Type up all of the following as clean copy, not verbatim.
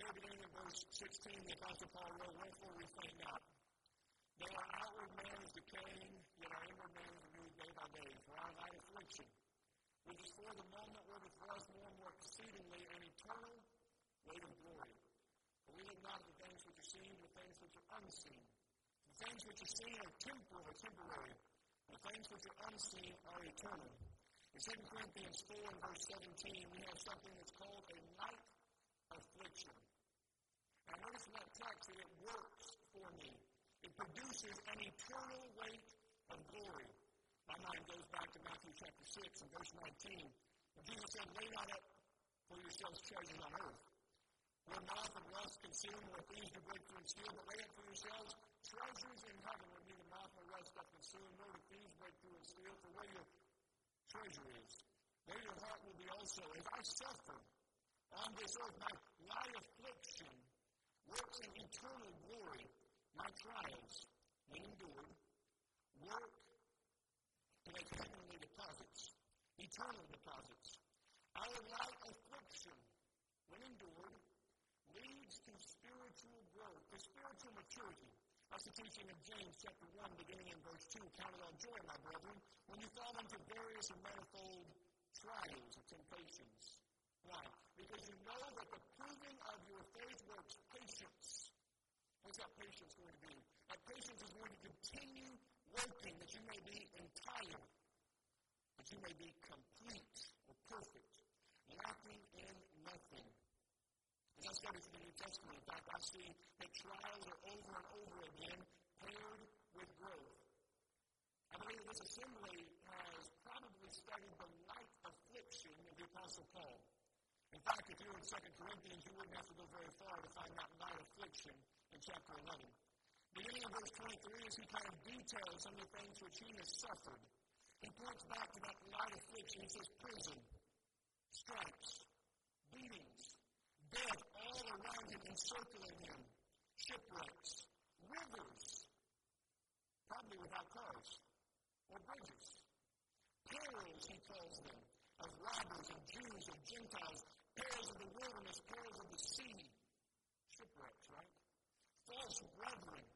very beginning of verse 16, the Apostle Paul wrote, "Wherefore we faint not. Though our outward man is decaying, yet our inward man is renewed day by day. For our light affliction, which is for the moment worketh for us more and more exceedingly an eternal weight of glory. For we look not at the things which are seen, but the things which are unseen. The things which are seen are temporal or temporary. The things which are unseen are eternal." In 2 Corinthians 4 and verse 17, we have something that's called a light affliction. Now notice in that text that it works for me. It produces an eternal weight of glory. My mind goes back to Matthew chapter 6 and verse 19. When Jesus said, "Lay not up for yourselves treasures on earth, where moth and rust consume, where thieves do break through and steal, but lay up for yourselves treasures in heaven, where neither moth nor rust doth consume, nor do thieves break through and steal. For where your treasure is, there your heart will be also. As I suffer on this earth, my light affliction works in eternal glory. My trials, when endured, work to make heavenly deposits, eternal deposits. Our light affliction, when endured, leads to spiritual growth, to spiritual maturity. That's the teaching of James chapter 1, beginning in verse 2. "Count it all joy, my brethren, when you fall into various and manifold trials or temptations." Why? Because you know that the proving of your faith works patience. What's that patience going to do? That patience is going to continue working, that you may be entire, that you may be complete or perfect, lacking in nothing. As I study through the New Testament, in fact, I see that trials are over and over again paired with growth. I believe this assembly has probably studied the light affliction of the Apostle Paul. In fact, if you're in 2 Corinthians, you wouldn't have to go very far to find that light affliction in chapter 11. Beginning in verse 23, as he kind of details some of the things which he has suffered, he points back to that light affliction. He says prison, stripes, beatings, death all around him, encircling him, shipwrecks, rivers, probably without cars or bridges, perils, he calls them, of robbers and Jews and Gentiles, perils of the wilderness, perils of the sea, shipwrecks, right? False brethren,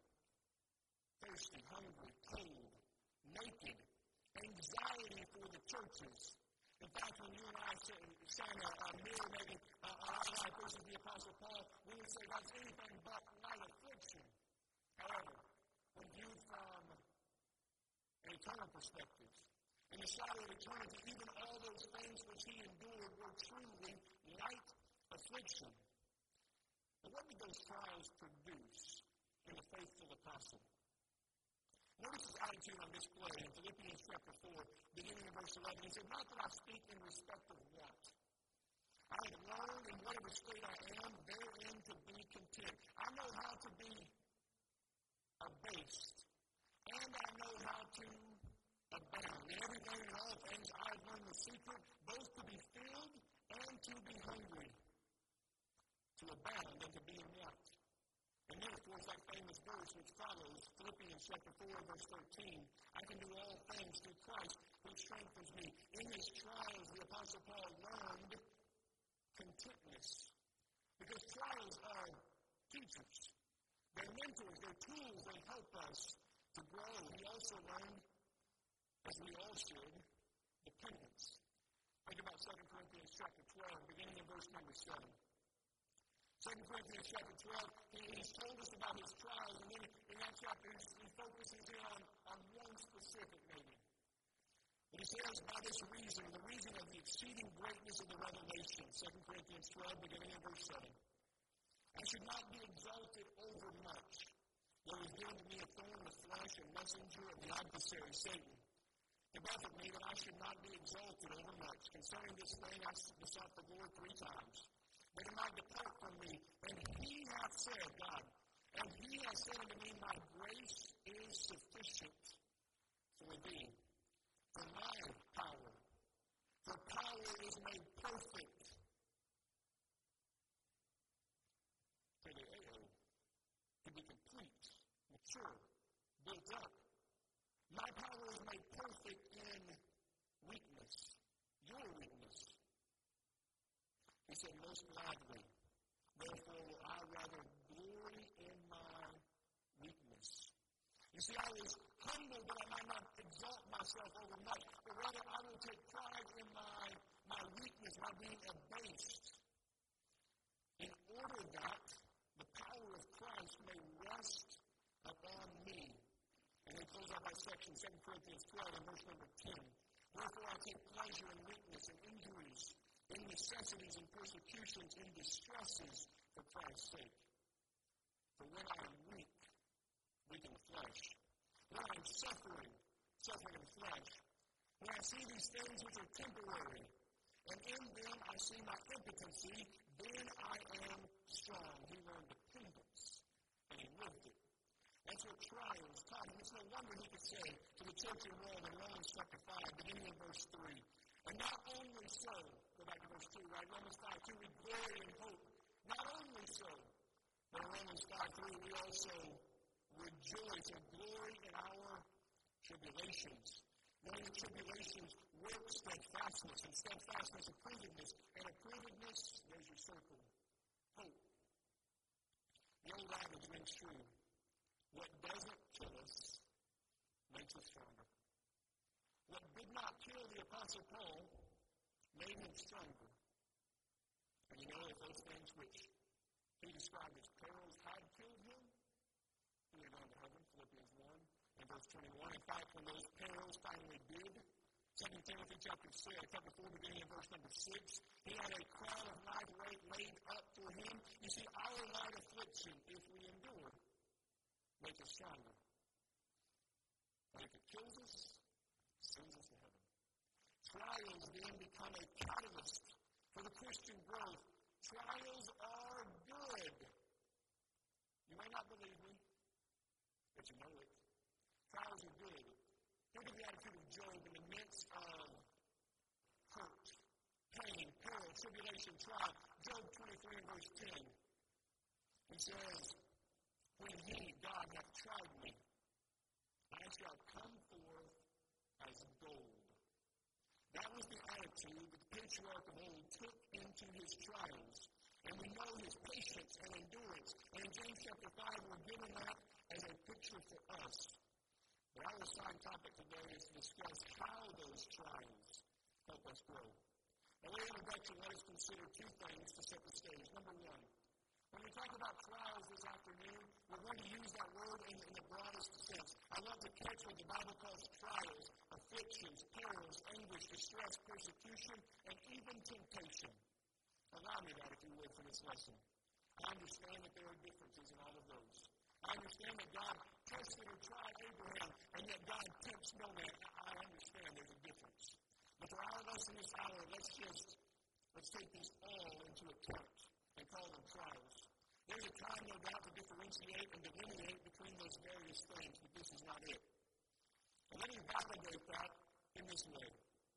thirsty, hungry, cold, naked, anxiety for the churches. In fact, when you and I stand a mirror maybe our life versus the Apostle Paul, we would say that's anything but light affliction. However, when viewed from an eternal perspective, in the shadow of eternity, even all those things which he endured were truly light affliction. But what did those trials produce in the faithful apostle? Notice his attitude on display in Philippians chapter 4, beginning in verse 11. He said, "Not that I speak in respect of want. I have learned in whatever state I am, therein to be content. I know how to be abased, and I know how to abound. In everything and all things, I have learned the secret, both to be filled and to be hungry, to abound and to be in want." And then, of course, that famous verse which follows, Philippians chapter 4, verse 13, "I can do all things through Christ who strengthens me." In his trials, the Apostle Paul learned contentness. Because trials are teachers. They're mentors. They're tools. They help us to grow. He also learned, as we all should, dependence. Think about 2 Corinthians chapter 12, beginning in verse number 7. 2 Corinthians chapter 12, he's told us about his trials, and then in that chapter he focuses in on one specific maybe. But he says, "By this reason, the reason of the exceeding greatness of the revelation," 2 Corinthians 12, beginning in verse 7, "I should not be exalted over much. There was given to me a thorn in the flesh, a messenger of the adversary, Satan. He buffeted me that I should not be exalted over much. Concerning this thing I besought the Lord 3 times. That it might depart from me. And he hath said," God, "and he hath said unto me, My grace is sufficient for thee. For my power. For power is made perfect." To be complete, mature, built up. "My power is made perfect in weakness." Your weakness. He said, "Most gladly, therefore will You see, I was humble, but I might not exalt myself overnight, but rather I will take pride in my weakness, my being abased, in order that the power of Christ may rest upon me. And then close out that section, 2 Corinthians 12 and verse number 10. Wherefore I take pleasure in weakness and injuries, in necessities and persecutions, in distresses for Christ's sake. For when I am weak in the flesh. When I am suffering in the flesh. When I see these things which are temporary, and in them I see my impotency, then I am strong. He learned dependence, and he lived it. That's what trials taught him. It's no wonder he could say to the church in Rome in Romans chapter 5, beginning in verse 3, and not only so, go back to verse 2, right? Romans 5, 2, we glory in hope. Not only so, but in Romans 5, 3, we also rejoice and glory in our tribulations. Knowing the tribulations work steadfastness, and steadfastness approvedness, and approvedness, there's your circle, hope. The old adage rings true. What doesn't kill us makes us stronger. What did not kill the Apostle Paul made him stronger. And you know, if those things which he described as perils had killed him, he would have gone to heaven, Philippians 1 and verse 21. In fact, when those perils finally did, 2 Timothy chapter 4, beginning in verse number 6, he had a crown of life laid up for him. You see, our light affliction, if we endure, makes us stronger. But if it kills us, it sends us to heaven. Trials then become a catalyst for the Christian growth. Trials are good. You may not believe me, but you know it. Trials are good. Think of the attitude of Job in the midst of hurt, pain, peril, tribulation, trial. Job 23 and verse 10. He says, when he, God, hath tried me, I shall come forth as gold. That was the attitude that the patriarch of old took into his trials. And we know his patience and endurance. And in James chapter 5, we're given that as a picture for us. But our assigned topic today is to discuss how those trials help us grow. By way of introduction, let us consider two things to set the stage. Number one, when we talk about trials this afternoon, we're going to use that word in the broadest sense. I want to catch what the Bible calls trials, afflictions, perils, anguish, distress, persecution, and even temptation. Allow me that, if you would, for this lesson. I understand that there are differences in all of those. I understand that God tested or tried Abraham, and yet God tempts no man. I understand there's a difference. But for our lesson this hour, let's take these all into account and call them trials. There's a time, no doubt, to differentiate and delineate between those various things, but this is not it. And let me validate that in this way.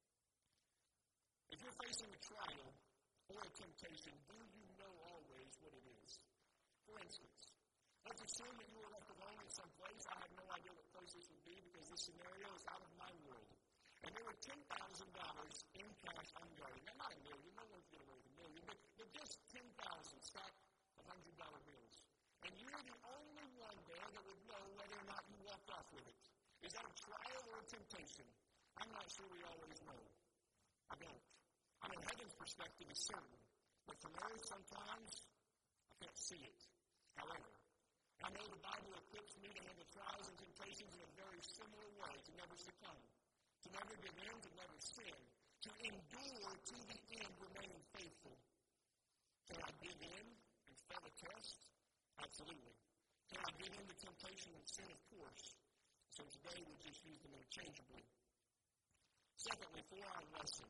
If you're facing a trial or a temptation, do you know always what it is? For instance, let's assume that you were left alone in some place. I have no idea what place this would be because this scenario is out of my world. And there were $10,000 in cash unguarded. Now, not a million. No one's going to raise a million. But just 10,000 stacked of $100 bills. And you're the only one there that would know whether or not you walked off with it. Is that a trial or a temptation? I'm not sure we always know. I don't. I mean, heaven's perspective is certain. But from earth, sometimes, I can't see it. However, I know the Bible equips me to handle trials and temptations in a very similar way, to never succumb, to never give in, to never sin, to endure to the end, remaining faithful. Can I give in and fail a test? Absolutely. Can I give in to temptation and sin? Of course. So today we'll just use them interchangeably. Secondly, for our lesson,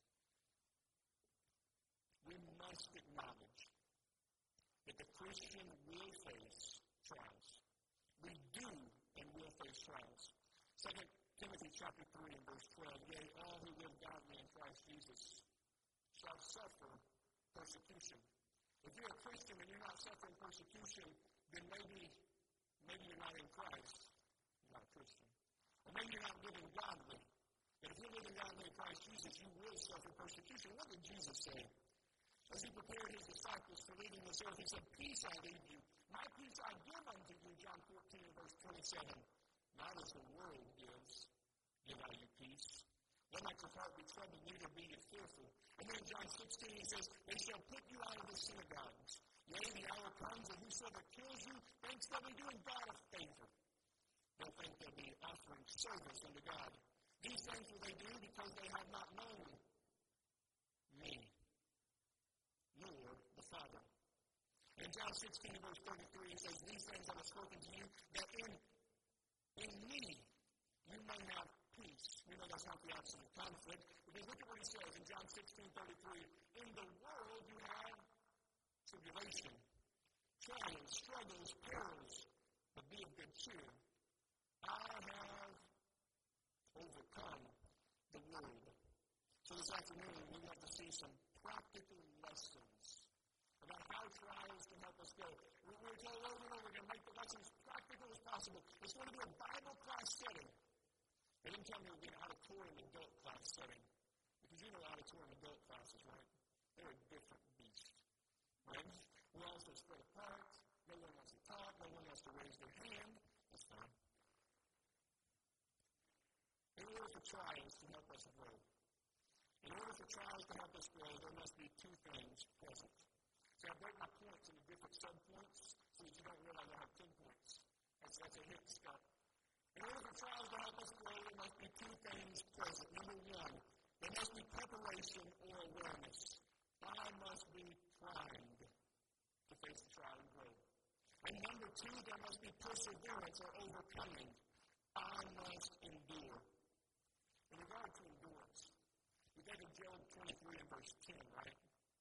we must acknowledge that the Christian will face trials. We do and will face trials. 2 Timothy chapter 3 and verse 12, yea, all who live godly in Christ Jesus shall suffer persecution. If you're a Christian and you're not suffering persecution, then maybe you're not in Christ. You're not a Christian. Or maybe you're not living godly. But if you're living godly in Christ Jesus, you will suffer persecution. What did Jesus say? As he prepared his disciples for leaving this earth, he said, peace I leave you. My peace I give unto you, John 14, verse 27. not as the world gives, give I you peace. Let not your heart be troubled, neither be ye fearful. And then in John 16, he says, they shall put you out of the synagogues. Yea, the hour comes, and whosoever kills you thinks they'll be doing God a favor. They'll think they'll be offering service unto God. These things will they do because they have not known me, nor the Father. In John 16, verse 33, he says, these things I have spoken to you, that in me you may have peace. We know that's not the opposite of conflict, because look at what he says in John 16:33. In the world you have tribulation, trials, struggles, perils, but be of good cheer. I have overcome the world. So this afternoon we want to see some practical lessons about how trials can help us go. We're told over and over again, make the lessons practical as possible. It's going to be a Bible class setting. They didn't tell me it would be an auditorium adult class setting. Because you know auditorium adult classes, right? They're a different beast. Right? We're also spread apart. No one wants to talk. No one wants to raise their hand. That's fine. In order for trials to help us grow, in order for trials to help us grow, there must be two things present. So I break my points into different subpoints so that you don't realize I have 10 points. That's a hit step. In order for trials to help us grow, there must be two things present. Number one, there must be preparation or awareness. I must be primed to face the trial and grow. And number two, there must be perseverance or overcoming. I must endure. In regard to endurance, we think of Job 23 and verse 10, right?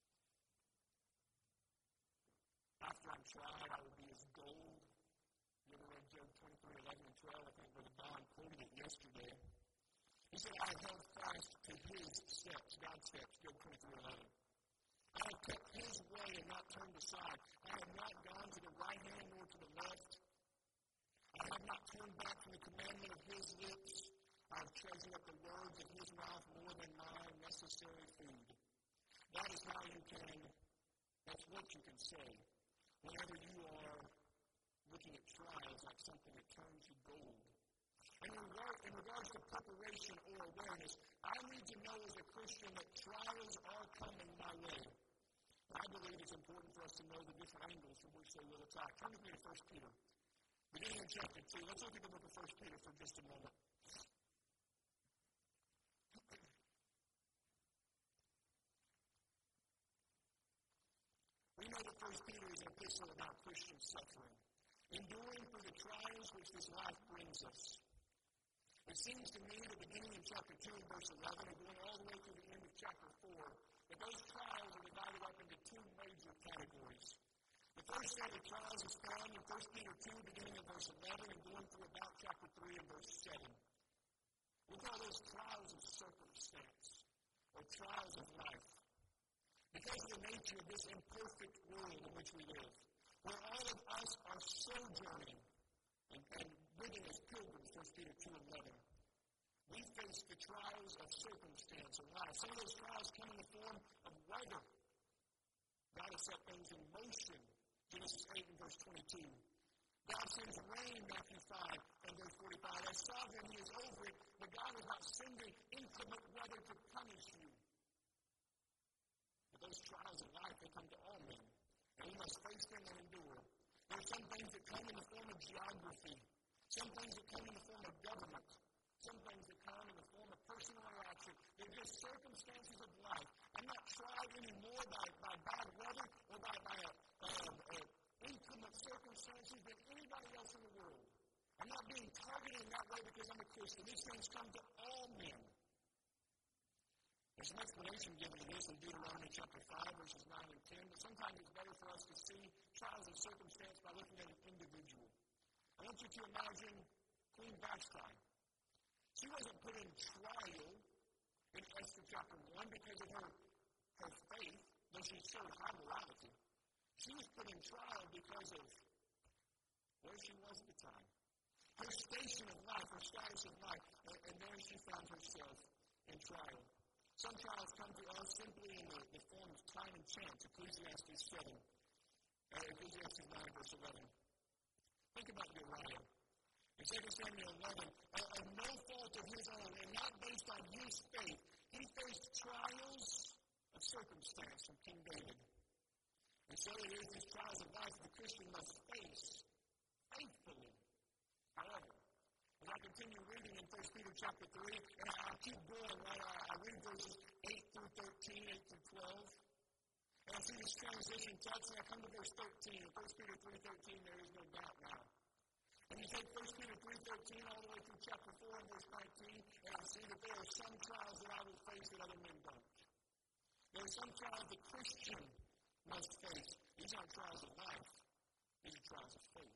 After I'm tried, I will be as gold. You ever read Job 23, 11 and 12? I think Brother Don quoted it yesterday. He said, I have held fast to his steps, God's steps, Job 23, 11. I have kept his way and not turned aside. I have not gone to the right hand nor to the left. I have not turned back from the commandment of his lips. I have treasured up the words of his mouth more than my necessary food. That is how you can, that's what you can say whenever you are looking at trials like something that turns you gold. And in regards to preparation or awareness, I need to know as a Christian that trials are coming my way. But I believe it's important for us to know the different angles from which they will attack. Turn with me to 1 Peter. Beginning in chapter 2. Let's look at the book of 1 Peter for just a moment. We know that 1 Peter is an epistle about Christian suffering, enduring through the trials which this life brings us. It seems to me that beginning in chapter 2 and verse 11 and going all the way through the end of chapter 4, that those trials are divided up into two major categories. The first set of trials is found in 1 Peter 2, beginning in verse 11 and going through about chapter 3 and verse 7. We call those trials of circumstance, or trials of life. Because of the nature of this imperfect world in which we live, where all of us are sojourning and living as pilgrims, 1 Peter 2 and 11, we face the trials of circumstance or life. Some of those trials come in the form of weather. God has set things in motion, Genesis 8 and verse 22. God sends rain, Matthew 5 and verse 45. As sovereign, he is over it, but God is not sending inclement weather to punish you. But those trials of life, they come to all men, and we must face them and endure. There are some things that come in the form of geography, some things that come in the form of government, some things that come in the form of personal interaction. They're just circumstances of life. I'm not tried anymore by bad weather or by inclement circumstances than anybody else in the world. I'm not being targeted in that way because I'm a Christian. These things come to all men. There's some explanation given to this in Deuteronomy chapter 5, verses 9 and 10, but sometimes it's better for us to see trials of circumstance by looking at an individual. I want you to imagine Queen Vashti. She wasn't put in trial in Esther chapter 1 because of her faith, though she showed high morality. She was put in trial because of where she was at the time. Her station of life, her status of life, and there she found herself in trial. Some trials come to us simply in the form of time and chance, Ecclesiastes 9, verse 11. Think about Uriah. In 2 Samuel 11, of no fault of his own, and not based on his faith, he faced trials of circumstance from King David. And so it is these trials of life the Christian must face faithfully. However, as I continue reading in 1 Peter chapter 3, and I'll keep going, right? I read verses 8 through 13, 8 through 12. And I see this transition text, and I come to verse 13. In 1 Peter 3:13, there is no doubt now. And you take 1 Peter 3:13 all the way through chapter 4 and verse 19, and I see that there are some trials that I will face that other men don't. There are some trials the Christian must face. These aren't trials of life. These are trials of faith.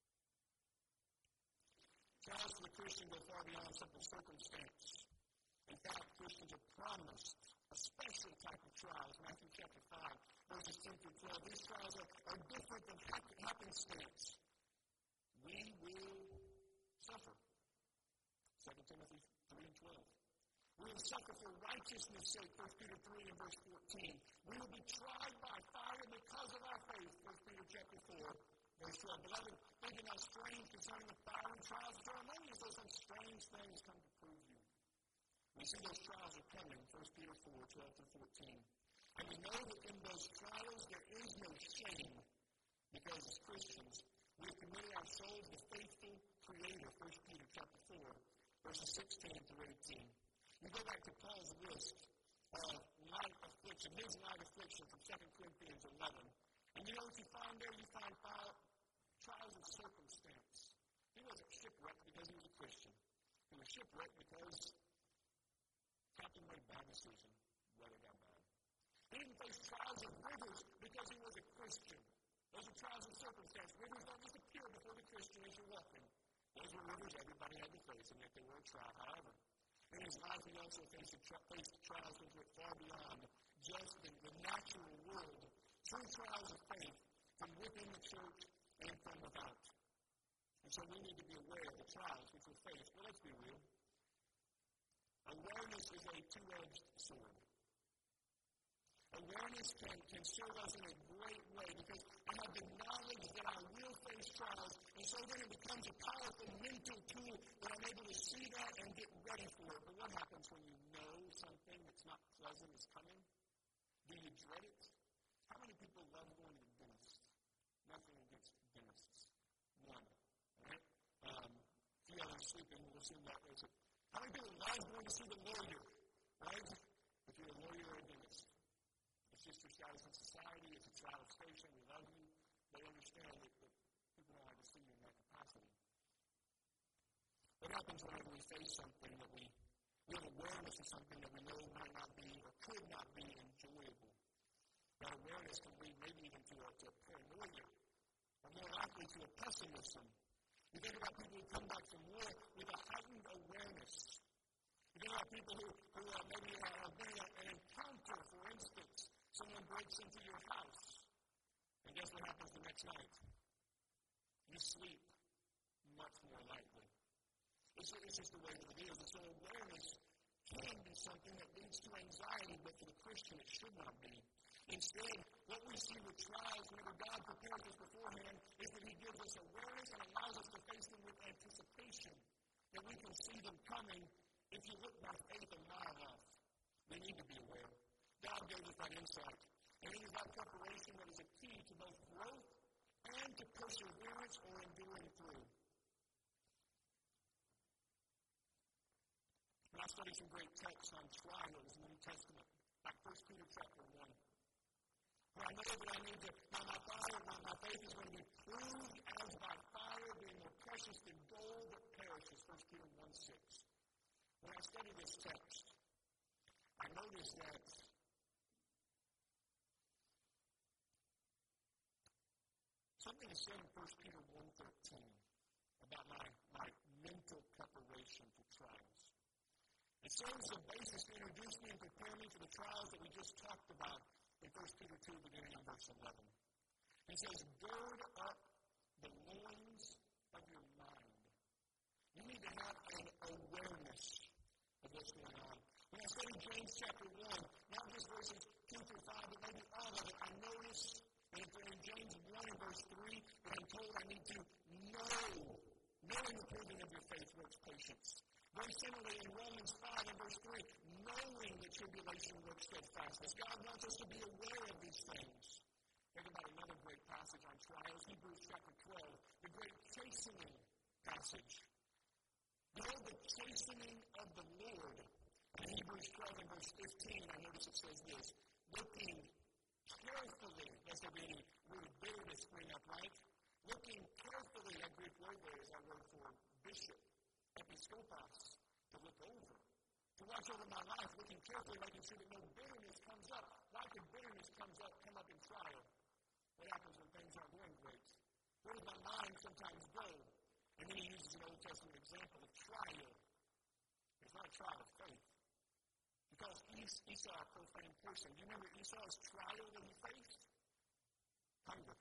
Trials for the Christian go far beyond simple circumstance. In fact, Christians are promised a special type of trials. Matthew chapter 5, verses 10 through 12. These trials are different than happenstance. We will suffer. 2 Timothy 3 and 12. We will suffer for righteousness' sake, 1 Peter 3 and verse 14. We will be tried by fire because of our faith, 1 Peter chapter 4, verse 12. Beloved, think it not strange concerning the fiery trials which are among you, so some strange things come to prove you. We see those trials are coming, 1 Peter 4, 12 through 14. And we know that in those trials there is no shame, because as Christians, we have committed our souls to the faithful Creator, 1 Peter chapter 4, verses 16 through 18. We go back to Paul's list of light affliction, his light affliction from 2 Corinthians 11. And you know what you find there? You find trials of circumstance. He wasn't shipwrecked because he was a Christian. He was shipwrecked because Captain made a bad decision. Weather got bad. He didn't face trials of rivers because he was a Christian. Those are trials of circumstance. Rivers don't just appear before the Christian as you're walking. Those were rivers everybody had to face, and yet they were a trial. However, in his life, he also faced trials which went far beyond just the natural world. True trials of faith from within the church and from without. And so we need to be aware of the trials which we face. Well, let's be real. Awareness is a two-edged sword. Awareness can serve us in a great way because I have the knowledge that I will face trials, and so then it becomes a powerful mental tool that I'm able to see that and get ready for it. But what happens when you know something that's not pleasant is coming? Do you dread it? How many people love going to the dentist? Nothing against dentists. One. Right? If you guys are sleeping, we'll assume that is it. How many people love going to see the lawyer? Right? If you're a lawyer or a dentist. It's just your status in society. It's a child station. We love you. They understand that people don't like to see you in that capacity. What happens whenever we face something that we have awareness of something that we know might not be or could not be enjoyable? That awareness can lead maybe even to a paranoia, or more likely to a pessimism. You think about people who come back from war with a heightened awareness. You think about people who maybe have been in an encounter, for instance. Someone breaks into your house, and guess what happens the next night? You sleep much more lightly. It's just the way that it is. And so awareness can be something that leads to anxiety, but for the Christian it should not be. Instead, what we see with trials, whenever God prepares us beforehand, is that He gives us awareness and allows us to face them with anticipation, that we can see them coming if you look by faith a mile off. We need to be aware. God gave us that insight, and it is that preparation that is a key to both growth and to perseverance or enduring through. And I studied some great texts on trials in the New Testament, like 1 Peter chapter 1. For I know that I need to, my faith is going to be proved as by fire, being more precious than gold that perishes, 1 Peter 1:6. When I studied this text, I noticed that something is said in 1 Peter 1:13 about my mental preparation for trials. It serves as a basis to introduce me and prepare me for the trials that we just talked about in 1 Peter 2, beginning in verse 11. He says, gird up the loins of your mind. You need to have an awareness of what's going on. When I studied James chapter 1, not just verses 2 through 5, but maybe all of it, I noticed that in James 1 and verse 3, that I'm told I need to know Knowing the proving of your faith works patience. Very similarly, in Romans 5 and verse 3, knowing that tribulation works steadfastness. God wants us to be aware of these things. Think about another great passage on trials, Hebrews chapter 12, the great chastening passage. Behold the chastening of the Lord. In Hebrews 12 and verse 15, I notice it says this, looking carefully, lest there be any root of bitterness spring up, right? Looking carefully, that Greek word there is our word for bishop, episkopos, to look over. To watch over my life, looking carefully, making sure that no bitterness comes up. Why could bitterness come up in trial? What happens when things aren't going great? Where does my mind sometimes go? And then he uses an Old Testament example of trial. It's not a trial of faith. Because Esau, a profane person. Do you remember Esau's trial that he faced? Hunger.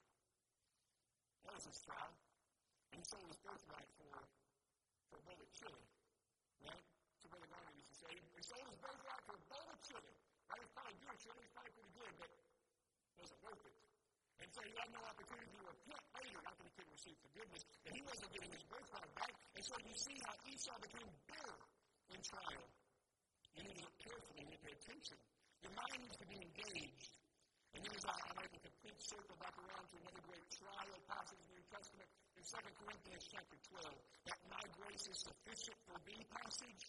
That was his trial. And he sold his birthright for a bowl of chili. Right? So Brother Garner used to say, he sold his birthright for a bowl of chili. Right? It's probably good chili. It's probably pretty good, but it wasn't worth it. And so he had no opportunity to repent later after he couldn't receive forgiveness. And he wasn't getting his birthright back. And so you see how Esau became bitter in trial. You need to look carefully. You need to pay attention. Your mind needs to be engaged. And then as I make a complete circle back around to another great trial passage in the New Testament, in 2 Corinthians chapter 12, that my grace is sufficient for thee passage.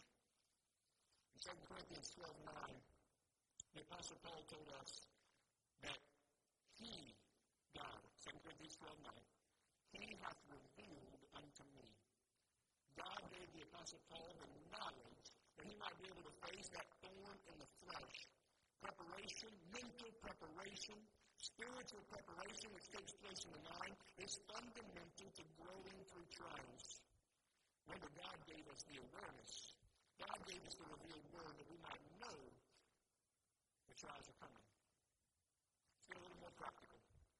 In 2 Corinthians 12:9, the Apostle Paul told us that he, God, 2 Corinthians 12:9, he hath revealed unto me. God gave the Apostle Paul the knowledge that he might be able to face that thorn in the flesh. Preparation, mental preparation, spiritual preparation, which takes place in the mind, is fundamental to growing through trials. Remember, God gave us the awareness. God gave us the revealed word that we might know the trials are coming. Let's get a little more practical.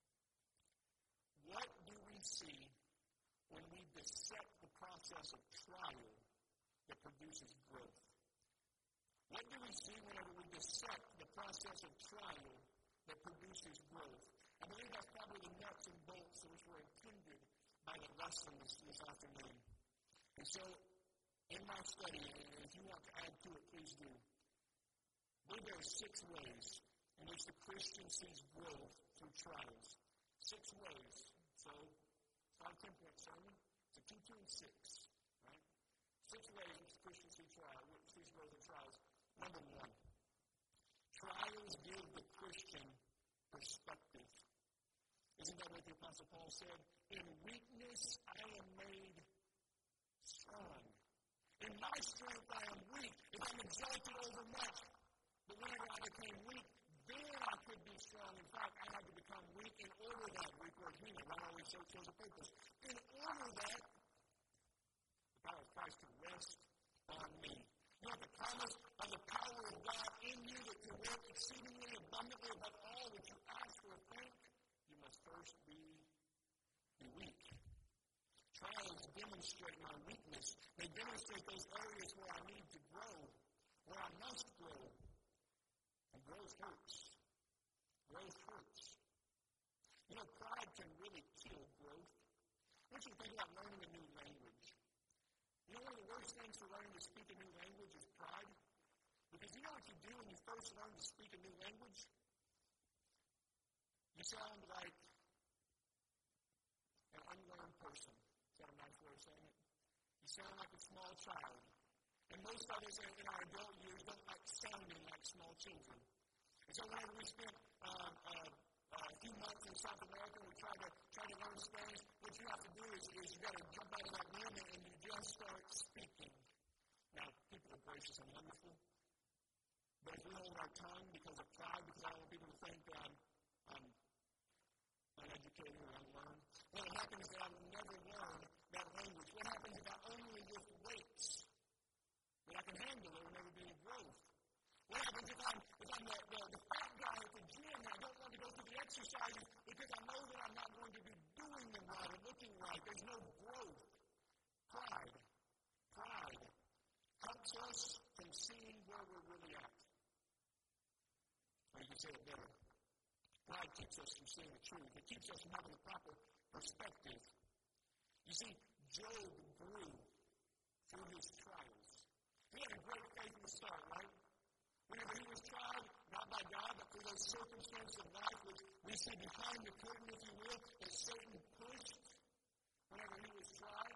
What do we see when we dissect the process of trial that produces growth? What do we see whenever we dissect the process of trial that produces growth? I believe that's probably the nuts and bolts which were intended by the lesson this afternoon. And so, in my study, and if you want to add to it, please do. I believe there are 6 ways in which the Christian sees growth through trials. 6 ways. So, it's not a 10-point sermon. It's a 2, 2, and 6. Right? 6 ways in which the Christian sees growth in trials. Number 1, trials give the Christian perspective. Isn't that what the Apostle Paul said? In weakness I am made strong. In my strength I am weak. If I'm exalted over much, but whenever I became weak, then I could be strong. In fact, I had to become weak in order that Greek word meaning, right? Always shows a purpose. In order that the power of Christ can rest on me. You have the promise of the power of God in you that can work exceedingly abundantly above all that you ask or think. You must first be weak. Trials demonstrate my weakness. They demonstrate those areas where I need to grow, where I must grow. And growth hurts. Growth hurts. You know, pride can really kill growth. I want you to think about learning a new language. You know, one of the worst things for learning to speak a new language is pride. Because you know what you do when you first learn to speak a new language? You sound like an unlearned person. Is that a nice way of saying it? You sound like a small child. And most of us in our adult years don't like sounding like small children. And so whenever we spent a few months in South America, we try to learn Spanish. What you have to do is you got to jump out of that moment and you just start speaking. Now, people are gracious and wonderful. But if we hold our tongue because of pride, because I don't want people to think that I'm uneducated or unlearned, what will happen is that I will never learn that language. What happens if I only lift weights that I can handle? There will never be any growth. What happens if I'm the fat guy at the gym and I don't want to go through the exercises because I know that I'm not going to be doing them right or looking right? There's no growth. Pride helps us from seeing where we're really at. Or you can say it better. Pride keeps us from seeing the truth. It keeps us from having the proper perspective. You see, Job grew through his trials. He had a great faith in the start, right? Whenever he was tried, not by God, but through those circumstances of life, which we see behind the curtain, if you will, that Satan pushed whenever he was tried.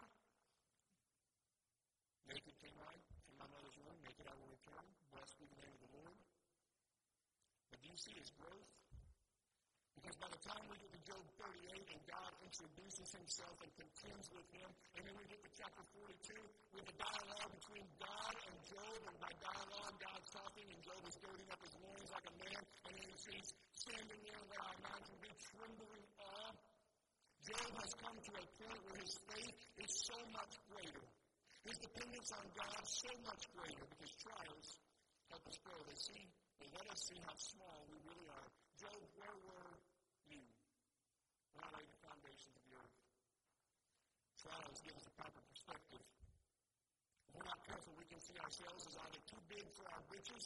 Naked came I from my mother's womb, naked I will return. Blessed be the name of the Lord. But do you see his growth? Because by the time we get to Job 38 and God introduces himself and contends with him, and then we get to chapter 42 with a dialogue between God and Job, and by dialogue, God's talking, and Job is girding up his loins like a man, and then he's standing there in what I imagine to be trembling awe. Job has come to a point where his faith is so much greater. His dependence on God so much greater, because trials help us grow. They let us see how small we really are. Job, where were you when I laid the foundations of the earth? Trials give us a proper perspective. If we're not careful, we can see ourselves as either too big for our britches.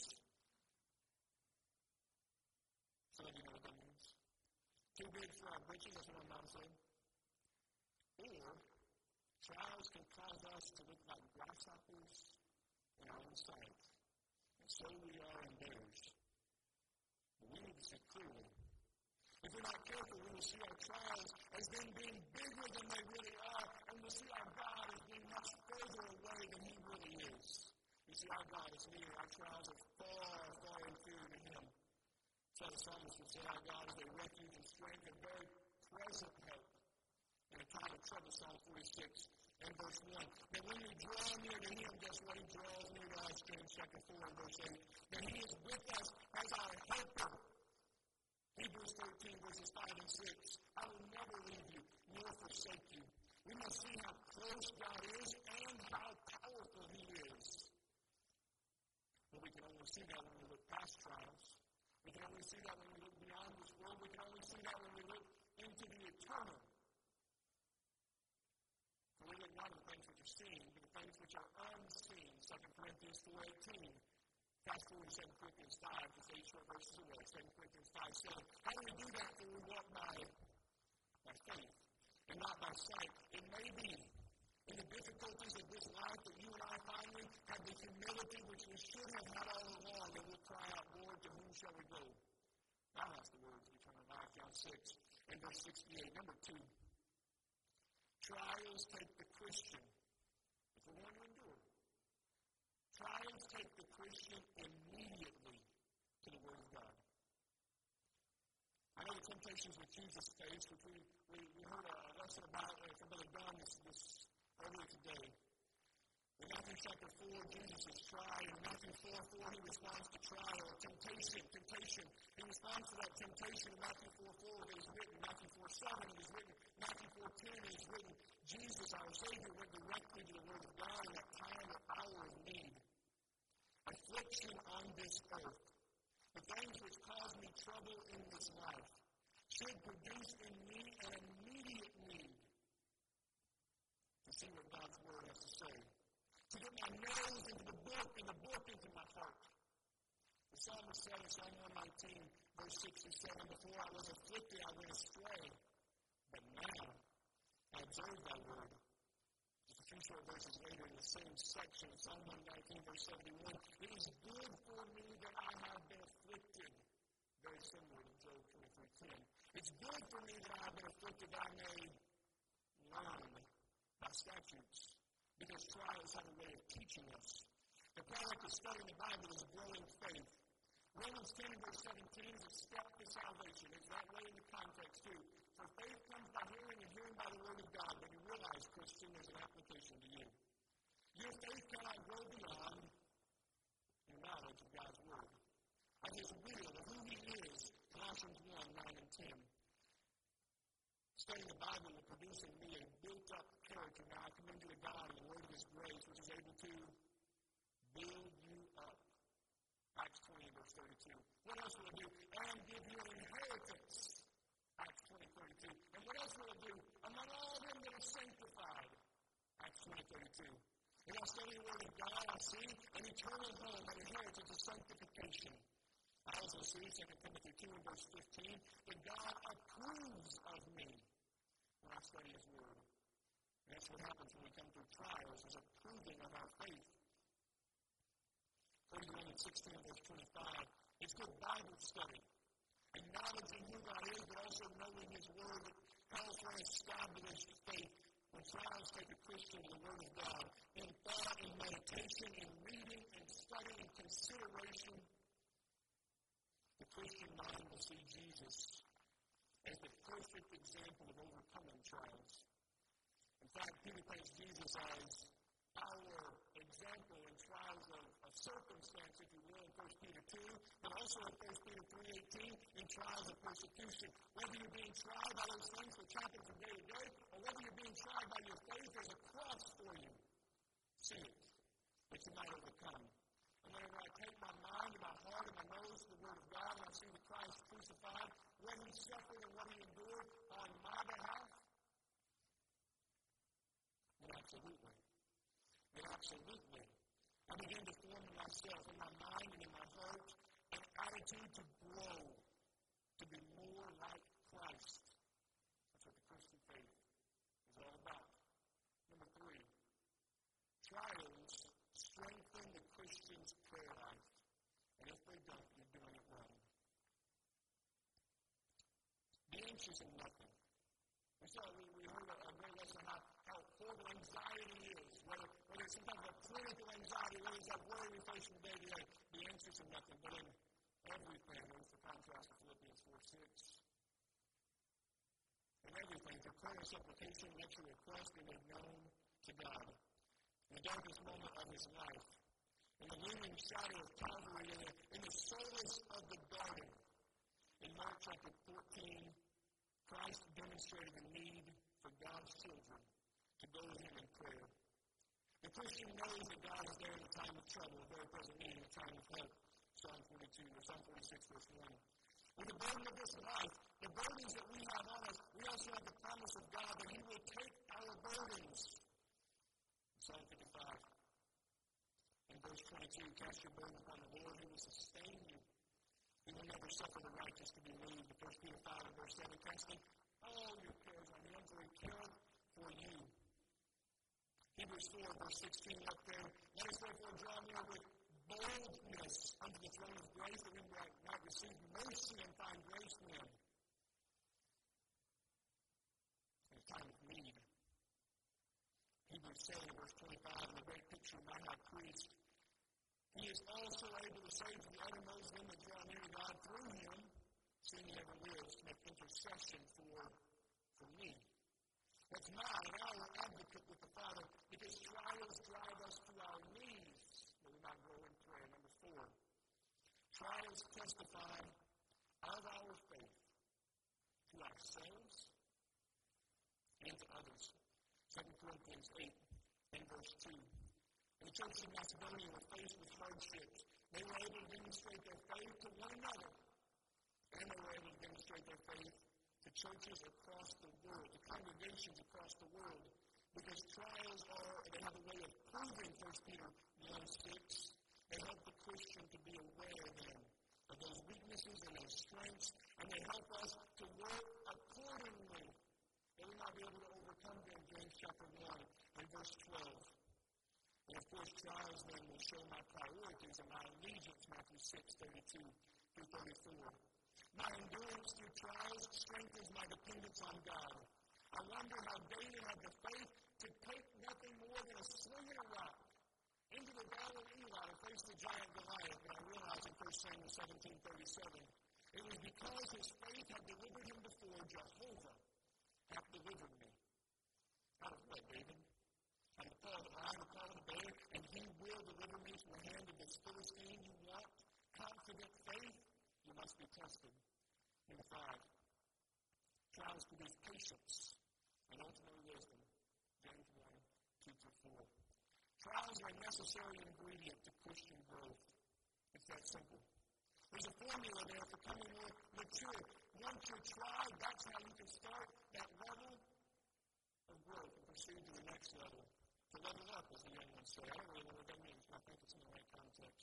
Some of you know what that means. Too big for our britches, that's what my mom said. Or trials can cause us to look like grasshoppers in our own sight. And so we are in theirs. But we need to see clearly. If we're not careful, we will see our trials as them being bigger than they really are, and we'll see our God as being much further away than he really is. You see, our God is near. Our trials are far, far inferior to him. So the psalmist would say, our God is a refuge and strength and very present help in a time of trouble. Psalm 46 and verse 1. That when we draw near to him, guess what? He draws near to us. James chapter 4 and verse 8. That he is with us as our helper. Hebrews 13 verses 5 and 6. I will never leave you nor forsake you. We must see how close God is and how powerful he is. But we can only see that when we look past trials. We can only see that when we look beyond this world. We can only see that when we look into the eternal. For we look not at the things which are seen, but the things which are unseen. 2 Corinthians 4:18. Fast forward to 2 Corinthians 5, just 8 short verses away. 2 Corinthians 5:7. How do we do that? For we walk by faith and not by sight. It may be in the difficulties of this life that you and I finally have the humility which we should have had all along, and we'll cry out, Lord, to whom shall we go? Now that's the words of eternal life, John 6 and verse 68. Number 2, trials take the Christian, if we're going to endure, trials take the Christian immediately to the Word of God. I know the temptations which Jesus faced, which we heard a lesson about from Brother Don this earlier today. In Matthew chapter 4, Jesus is tried. In Matthew 4:4, he responds to trial, temptation. He responds to that temptation in Matthew 4:4, it is written. Matthew 4:7, it is written. Matthew 4:10, it is written. Jesus, our Savior, went directly to the Word of God in that time of hour of need. Affliction on this earth, the things which cause me trouble in this life, should produce in me an immediate need to see what God's Word has to say. To get my nose into the book and the book into my heart. The psalmist said in Psalm 119, verse 67, before I was afflicted, I went astray. But now I observe thy word. Just a few short verses later in the same section, Psalm 119, verse 71, it is good for me that I have been afflicted. Very similar to Job 23:10. It's good for me that I have been afflicted that I may learn my statutes. Because trials have a way of teaching us. The product of studying the Bible is growing faith. Romans 10 verse 17 is a step to salvation. It's that way in the context too. For faith comes by hearing and hearing by the Word of God. But you realize, Christian, there's an application to you. Your faith cannot grow beyond your knowledge of God's Word. Of His will, of who He is. Colossians 1:9 and 10. Studying the Bible will produce in me a built-up character. Now I commend you to God and the word of His grace, which is able to build you up. Acts 20, verse 32. What else will it do? And give you an inheritance. Acts 20:32. And what else will it do? Among all them that are sanctified. Acts 20:32. And I study the word of God, I see an eternal home, an inheritance of sanctification. I also see 2 Timothy 2 and verse 15, that God approves of me when I study His Word. And that's what happens when we come through trials, is a proving of our faith. 1 Corinthians 16, verse 25. It's good Bible study. Acknowledging who God is, but also knowing His Word that helps us establish faith. When trials take a Christian to the Word of God, in thought, in meditation, in reading, in study, in consideration, the Christian mind will see Jesus as the perfect example of overcoming trials. In fact, Peter paints Jesus as our example in trials of circumstance, if you will, in 1 Peter 2, but also in 1 Peter 3:18, in trials of persecution. Whether you're being tried by those things which happen from day to day, or whether you're being tried by your faith, there's a cross for you. See it, that you might overcome. And whenever I take my mind and my heart and my nose to the Word of God, and I see the Christ crucified, what He suffered and what He endured on my behalf, then absolutely. Then absolutely. I begin to form in myself, in my mind and in my heart, an attitude to grow, to be more like Christ. That's what the Christian faith is all about. Number 3, trials strengthen the Christian's prayer life. And if they don't, you're doing it wrong. Be anxious in nothing. We heard a great lesson how horrible anxiety is, whether it's some type of clinical anxiety, whether it's that worry we face from day to day. Be anxious in nothing, but in everything. That's the contrast of Philippians 4:6. In everything, through prayer and supplication, let your request be made known to God. In the darkest moment of His life, in the looming shadow of Calvary, in the solace of the garden, in Mark chapter 14, Christ demonstrated the need for God's children to go to Him in prayer. The Christian knows that God is there in the time of trouble, a very present need in the time of help. Psalm 42 or Psalm 46, verse 1. With the burden of this life, the burdens that we have on us, we also have the promise of God that He will take our burdens. Psalm 55. In verse 22, cast your burden upon the Lord, He will sustain you. He will never suffer the righteous to be moved. 1 Peter 5 and verse 7, casting all your cares on Him, for He cared for you. Hebrews 4 verse 16 up there, let us therefore draw near with boldness unto the throne of grace, that we might receive mercy and find grace then in a time of need. Hebrews 7 verse 25, in the great picture of my high priest, He is also able to save to the uttermost them that draw near to God through Him, seeing He ever lives to make intercession for me. That's mine and our advocate with the Father, because trials drive us to our knees, that we might grow in prayer. Number 4, trials testify of our faith to ourselves and to others. 2 Corinthians 8 and verse 2. And the churches of Macedonia were faced with hardships. They were able to demonstrate their faith to one another, and they were able to demonstrate their faith to churches across the world, to congregations across the world, because trials they have a way of proving, 1 Peter 1:6. They help the Christian to be aware then of those weaknesses and those strengths, and they help us to work accordingly, that we might be able to overcome them. James chapter 1 and verse 12. And of course, trials then will show my priorities and my allegiance, Matthew 6:32 through 34. My endurance through trials strengthens my dependence on God. I wonder how David had the faith to take nothing more than a sling and a rock into the valley of Eli to face the giant Goliath. And I realize in 1 Samuel 17:37, it was because his faith had delivered him before Jehovah hath delivered me. Out of what, David? I'm the call of the lion, the call of the bear, and He will deliver me from the hand of this Philistine. You want confident faith? You must be tested. Number 5, trials produce patience and ultimately wisdom. James 1:2-4. Trials are a necessary ingredient to Christian growth. It's that simple. There's a formula there for becoming more mature. Once you're tried, that's how you can start that level of growth and proceed to the next level. To level up, as the young ones say. I don't really know what that means, but I think it's in the right context.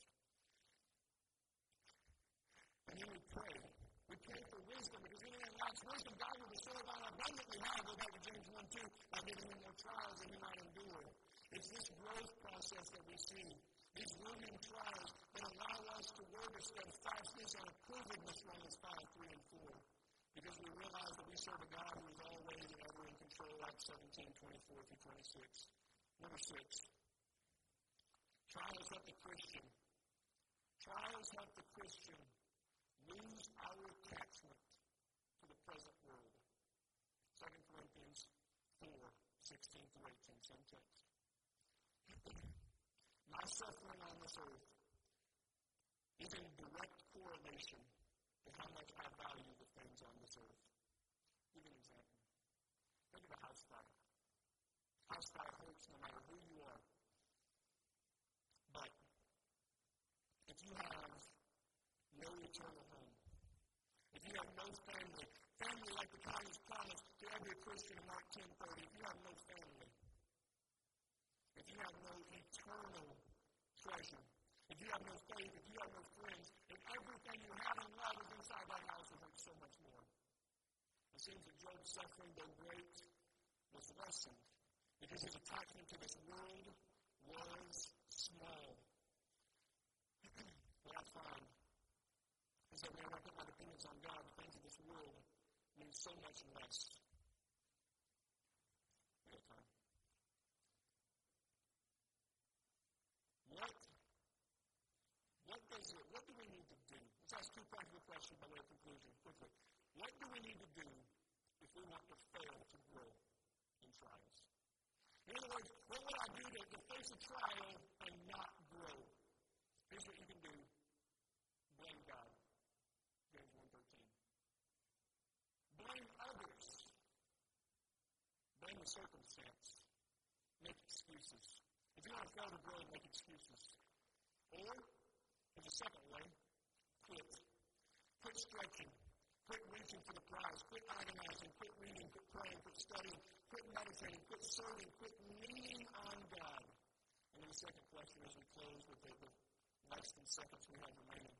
And then we pray. We pray for wisdom, because anyone that lacks wisdom, God will bestow it on abundantly. Now I go back to James 1:2, by giving him more trials that he might endure. It's this growth process that we see, these looming trials that allow us to word a steadfastness and approvedness, Romans 5, 3, and 4. Because we realize that we serve a God who is always and ever in control, Acts 17, 24 through 26. Number 6, trials help the Christian. Trials help the Christian lose our attachment to the present world. 2 Corinthians 4, 16 through 18, same text. My suffering on this earth is in direct correlation to how much I value the things on this earth. Give you an example. Think of a house fire. House fire hurts no matter who you are. But if you have no eternal home, if you have no family, family like the kind is promised to every Christian in Mark 10:30, if you have no family, if you have no eternal treasure, if you have no faith, if you have no friends, if everything you have in love is inside that house, it hurts so much more. It seems that Job's suffering, though great, was lessened because his attachment to this world was small. What I find is that when I put my dependence on God, the things of this world mean so much less. What do we need to do? Let's ask two practical questions by way of conclusion, quickly. What do we need to do if we want to fail to grow in trials? In other words, what would I do to face a trial and not grow? Here's what you can do. Blame God. James 1:13. Blame others. Blame the circumstance. Make excuses. If you want to fail to grow, make excuses. Or, there's a second way. Quit. Quit stretching. Quit reaching for the prize. Quit agonizing. Quit reading. Quit praying. Quit studying. Quit meditating. Quit serving. Quit leaning on God. And then the second question as we close with the less than seconds we have remaining.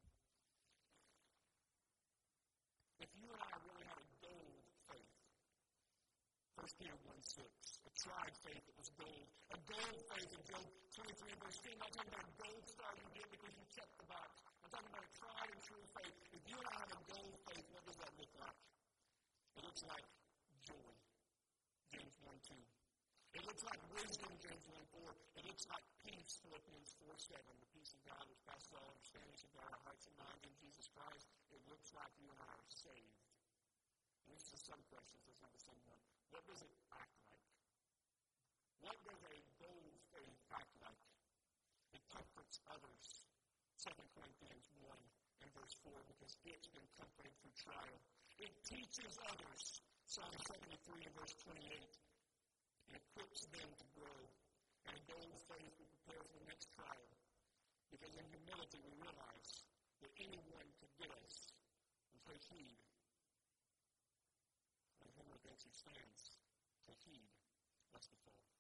If you and I really had a gold faith, 1 Peter 1:6, a tried faith that was gold. A gold faith in Job 23 and verse 10. I'm not talking about a gold star you get because you checked the box. I'm talking about a tried and true faith. If you and I have a gold faith, what does that look like? It looks like joy, James 1:2. It looks like wisdom, James 1:4. It looks like peace, Philippians 4:7. The peace of God which passes all understanding should guard our hearts and minds in Jesus Christ. It looks like you and I are saved. And these are some questions. Let's do the same one. What does it act like? What does a gold faith act like? It comforts others. 2 Corinthians 1 and verse 4, because it's been comforted through trial. It teaches others. Psalm 73 and verse 28. It equips them to grow. And a gold faith will prepare for the next trial. Because in humility we realize that anyone could get us and take heed. And whoever thinks he stands, take heed lest he fall.